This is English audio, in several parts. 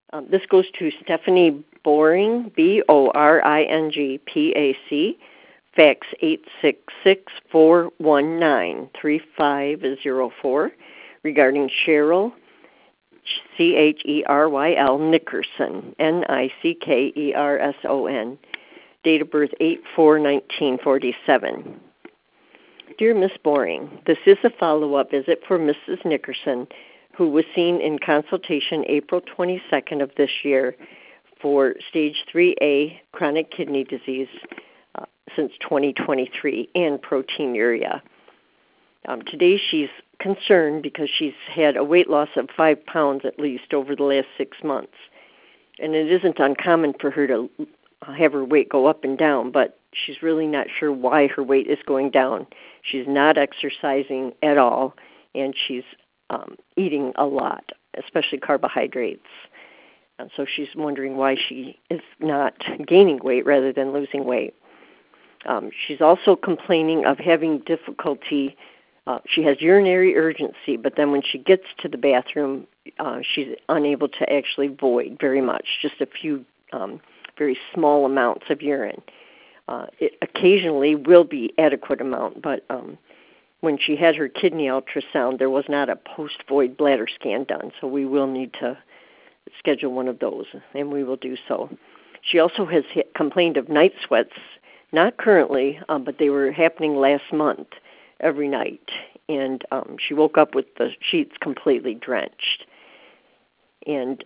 This goes to Stephanie Boring, BORING, PAC, fax 866-419-3504, regarding Cheryl, CHERYL Nickerson, NICKERSON, date of birth 8/4/1947. Dear Miss Boring, this is a follow-up visit for Mrs. Nickerson, who was seen in consultation April 22nd of this year for stage 3A chronic kidney disease since 2023 and proteinuria. Today she's concerned because she's had a weight loss of 5 pounds at least over the last 6 months. And it isn't uncommon for her to have her weight go up and down, but she's really not sure why her weight is going down. She's not exercising at all, and she's eating a lot, especially carbohydrates. And so she's wondering why she is not gaining weight rather than losing weight. She's also complaining of having difficulty. She has urinary urgency, but then when she gets to the bathroom, she's unable to actually void very much, just a few very small amounts of urine. It occasionally will be adequate amount, but when she had her kidney ultrasound, there was not a post-void bladder scan done, so we will need to schedule one of those, and we will do so. She also has complained of night sweats, not currently, but they were happening last month every night, and she woke up with the sheets completely drenched. And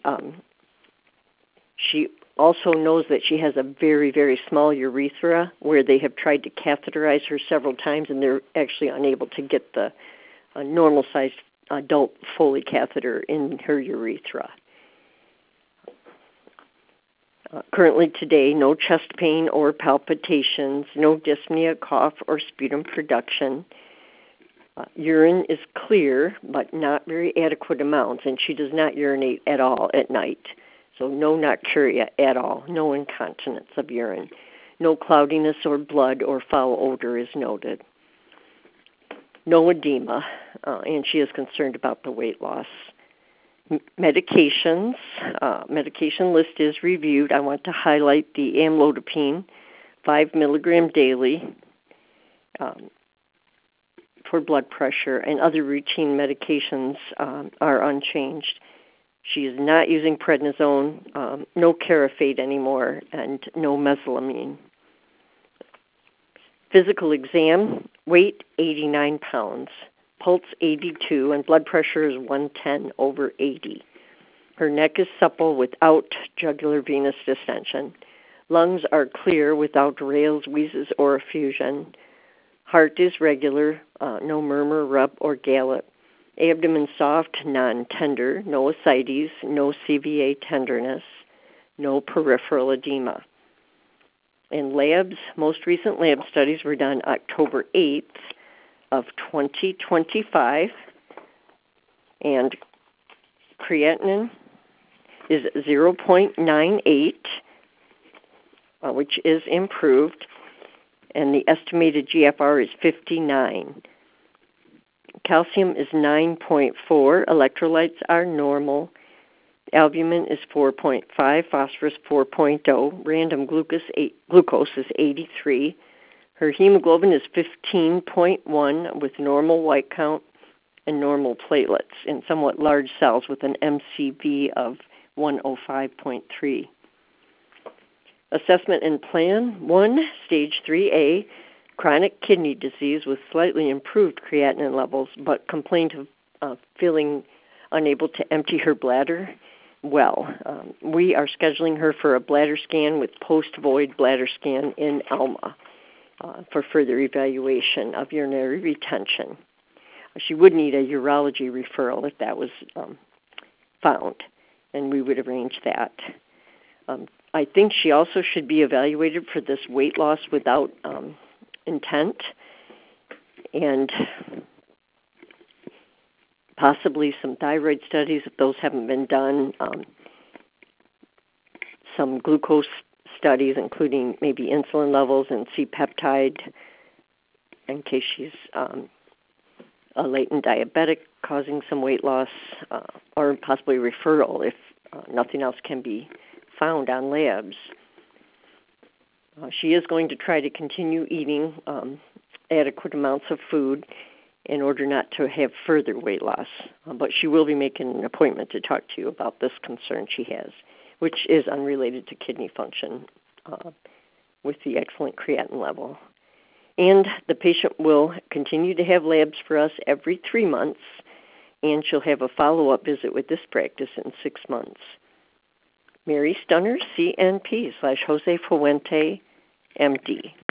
she also knows that she has a very, very small urethra where they have tried to catheterize her several times, and they're actually unable to get the normal-sized adult Foley catheter in her urethra. Currently today, no chest pain or palpitations, no dyspnea, cough, or sputum production. Urine is clear, but not very adequate amounts, and she does not urinate at all at night. So no nocturia at all, no incontinence of urine. No cloudiness or blood or foul odor is noted. No edema, and she is concerned about the weight loss. Medications, medication list is reviewed. I want to highlight the amlodipine, 5 milligram daily for blood pressure, and other routine medications are unchanged. She is not using prednisone, no Carafate anymore, and no mesalamine. Physical exam, weight 89 pounds. Pulse 82, and blood pressure is 110/80. Her neck is supple without jugular venous distension. Lungs are clear without rales, wheezes, or effusion. Heart is regular, no murmur, rub, or gallop. Abdomen soft, non-tender, no ascites, no CVA tenderness, no peripheral edema. In labs, most recent lab studies were done October 8th of 2025, and creatinine is 0.98, which is improved, and the estimated GFR is 59. Calcium is 9.4, electrolytes are normal, albumin is 4.5, phosphorus 4.0, random glucose is 83. Her hemoglobin is 15.1 with normal white count and normal platelets in somewhat large cells with an MCV of 105.3. Assessment and plan: 1, stage 3A, chronic kidney disease with slightly improved creatinine levels, but complained of feeling unable to empty her bladder well. We are scheduling her for a bladder scan with post-void bladder scan in Alma for further evaluation of urinary retention. She would need a urology referral if that was found, and we would arrange that. I think she also should be evaluated for this weight loss without intent, and possibly some thyroid studies if those haven't been done, some glucose studies, including maybe insulin levels and C-peptide, in case she's a latent diabetic causing some weight loss, or possibly referral if Nothing else can be found on labs. She is going to try to continue eating adequate amounts of food in order not to have further weight loss. But she will be making an appointment to talk to you about this concern she has, which is unrelated to kidney function with the excellent creatinine level. And the patient will continue to have labs for us every 3 months, and she'll have a follow-up visit with this practice in 6 months. Mary Stunner, CNP /Jose Fuente, MD.